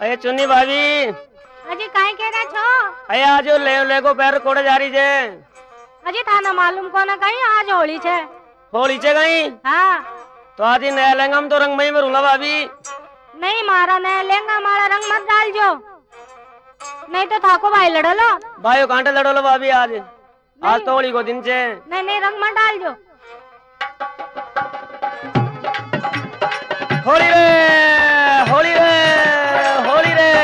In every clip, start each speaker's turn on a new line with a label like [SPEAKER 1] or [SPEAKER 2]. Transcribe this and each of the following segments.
[SPEAKER 1] अरे चुन्नी भाभी
[SPEAKER 2] अजी काहे कह रहे छो?
[SPEAKER 1] अरे आज ले को पैर कोड़े जा रही छे।
[SPEAKER 2] अजी थाना मालूम कोना कहीं आज होली छे।
[SPEAKER 1] होली छे कहीं?
[SPEAKER 2] हाँ।
[SPEAKER 1] तो आज नया लहंगा में तो रंगमई में रूंगा भाभी।
[SPEAKER 2] नहीं मारा नया लहंगा मारा रंग मत डाल जो, नहीं तो थाको भाई लड़ो लो।
[SPEAKER 1] भाई कांटे लड़ो लो भाभी आज तो होली को दिन छे।
[SPEAKER 2] नहीं नहीं रंग मत डाल जो।
[SPEAKER 1] होली रे होली रे होली रे।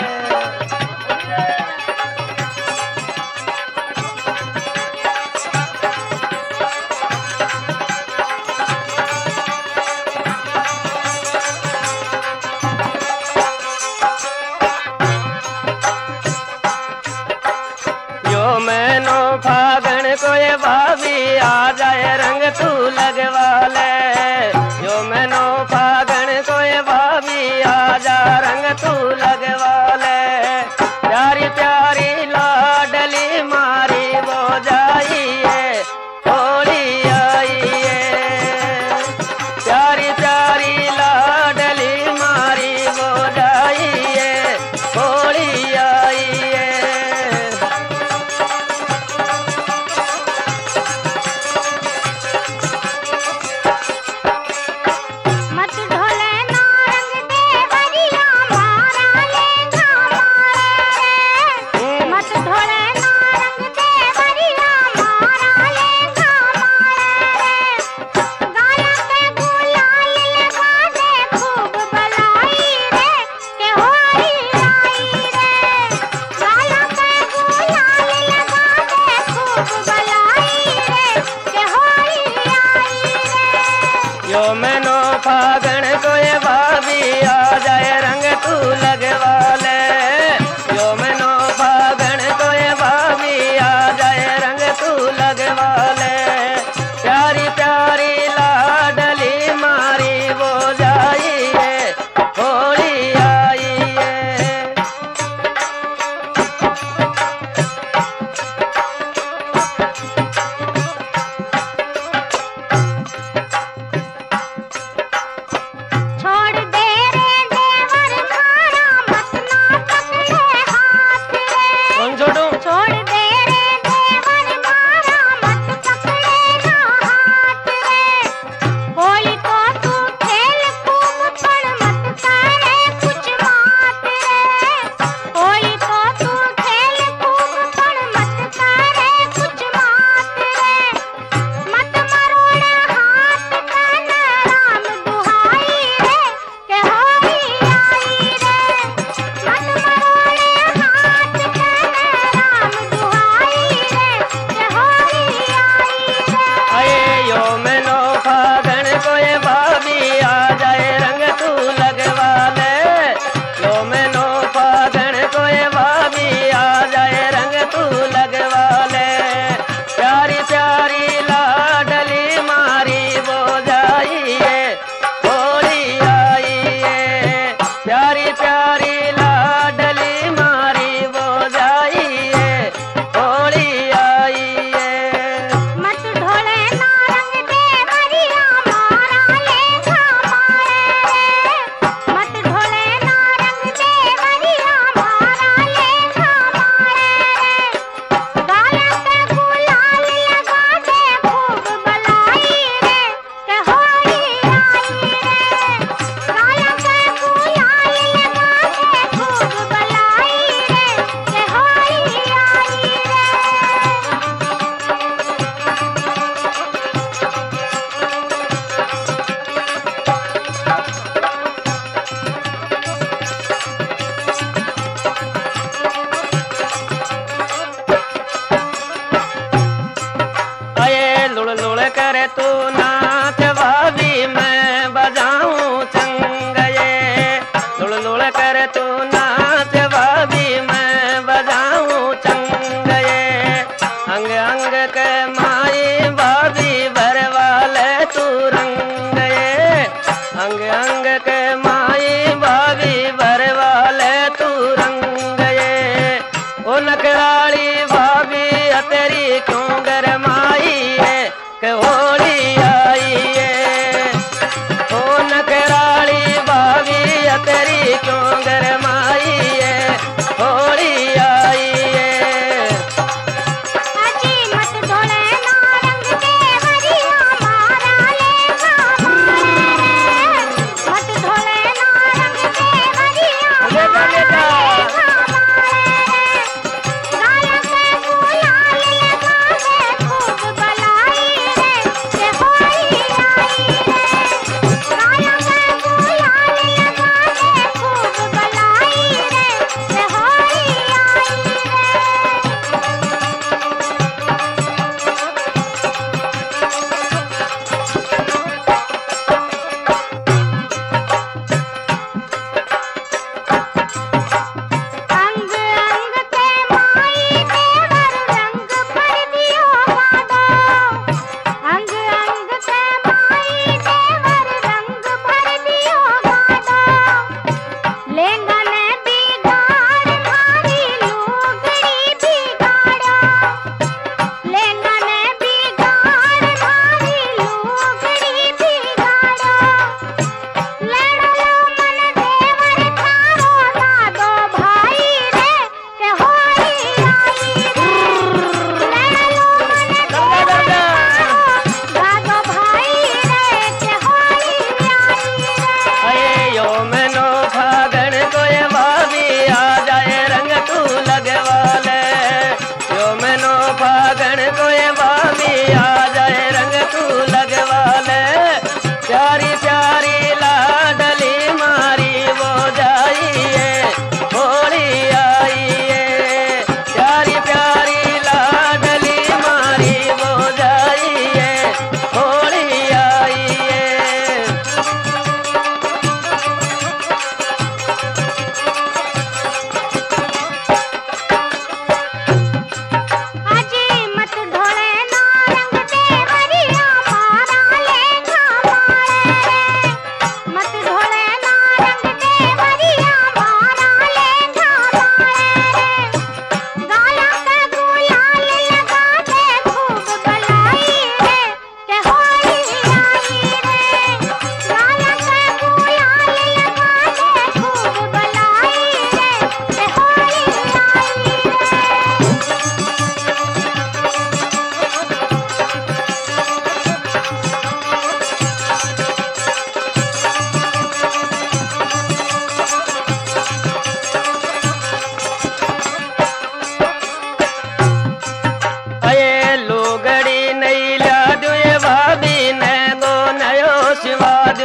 [SPEAKER 1] यो मैनो फागण को ये भाभी आ जाए रंग तू लगवा ले। यो मैनो फागण को ये भाभी आ जा रंग तू लगवा ले। प्यारी प्यारी लाडली मारी वो जाइए होली आई है। प्यारी प्यारी लाडली मारी वो जाइए होली आई है।
[SPEAKER 2] मत ढोले ना रंग दे बरिया मारा लेगा मारे रे। मत ढोले ना रंग दे बरिया मारा लेगा मारे रे। गाला पे गुलाल लगा दे खूब बलाई रे के होली आई रे। गाला पे गुलाल लगा दे खूब बलाई रे के होली आई रे।
[SPEAKER 1] यो मैनो फागण को ये भाभी आ जाए रंग तू लगवा ले। यो मैनो फागण को ये भाभी आ जाए रंग तू लगवा ले। प्यारी प्यारी लाडली मारी वो जाइए होली आई है।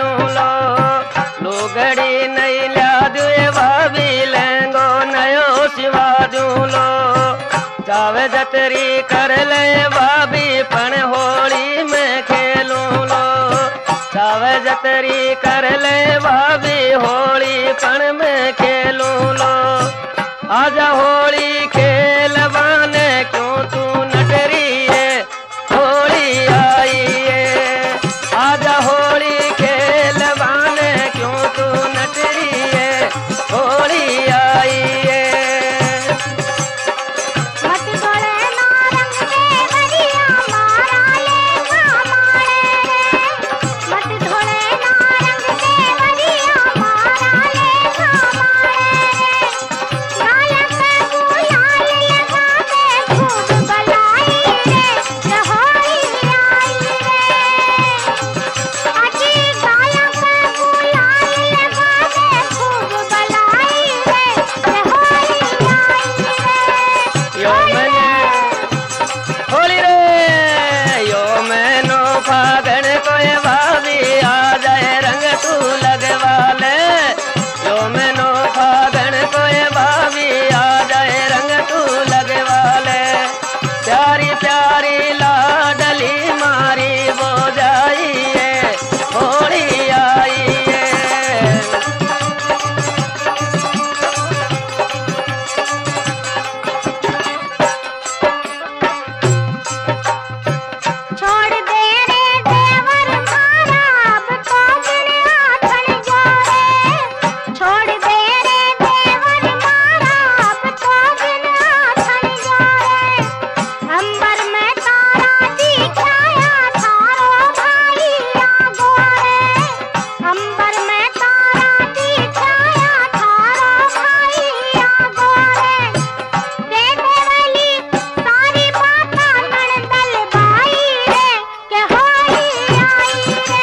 [SPEAKER 1] दूलो लुगड़ी नहीं ला दुए भाभी लेंगो नयो सिवा दूलो चावे जतरी कर ले भाभी पण होली में खेलूं लो चावे जतरी कर ले भाभी होली पण में खेलूं लो आजा होली खेलवाने क्यों तू नटरी है होली आई है आजा होली खेलवाने क्यों तू नटरी है होली आई है
[SPEAKER 2] मत धोले ना रंग दे बरिया मारा लेखा मारे रे मत धोले ना रंग दे बरिया मारा लेखा मारे रे गाल पे गुलाल लगा दे खूब बलाई रे होली आई रे आजी गाल पे गुलाल लगा दे खूब बलाई रे होली आई रे
[SPEAKER 1] यो मैंने होली रे यो मैनो फागण कोई भाभी आ जाए रंग तू लगवा ले यो मैनो फागण कोई भाभी आ जाए रंग तू लगवा ले प्यारी प्यारी लाडली मारी वो जाई है होली आई है
[SPEAKER 2] छोड़ दे रे देवर मारा अब तो बिन आथन जोरे छोड़ दे रे देवर मारा अब तो बिन आथन जोरे अंबर में तारा दिखाया थारो भाई गोरे अंबर में तारा दिखाया थारो भाई गोरे दे देवली सारी बाता नणदल बाई रे के होली आई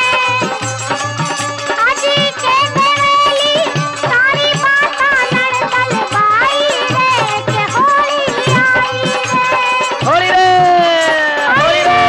[SPEAKER 2] रे आजी के देवली सारी बाता नणदल बाई रे के होली आई रे
[SPEAKER 1] होली रे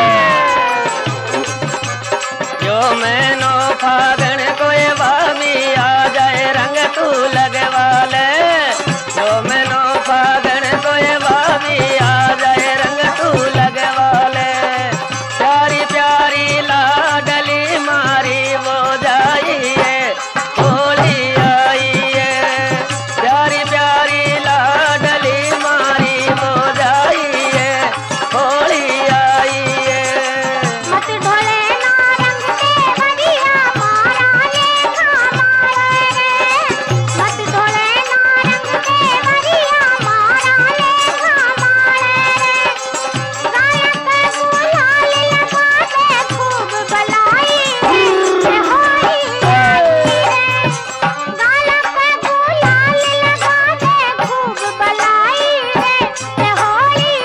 [SPEAKER 1] यो मैनो फागण कोई भाभी आ जाए रंग तू लगवा ले यो मैनो फागण कोई भाभी आ जाए रंग तू लगवा ले प्यारी प्यारी लाडली मारी वो जाई है होली आई है प्यारी प्यारी लाडली मारी वो जाई है होली आई है
[SPEAKER 2] मत ढोले ना रंग दे बरिया मारा लेखा मारे रे मत ढोले ना रंग दे बरिया मारा लेखा मारे रे गाल पे गुलाल लगा दे खूब बलाई रे होली आई रे गाल पे गुलाल लगा दे खूब बलाई रे होली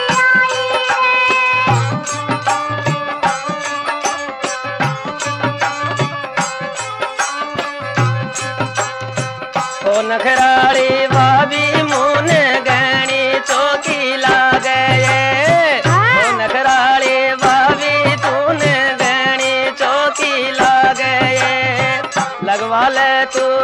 [SPEAKER 2] आई रे
[SPEAKER 1] ओ नखरारी भाभी मुने गहनी चौकी लागे ओ नखरारी भाभी तूने गहनी चौकी लागे लगवा ले तू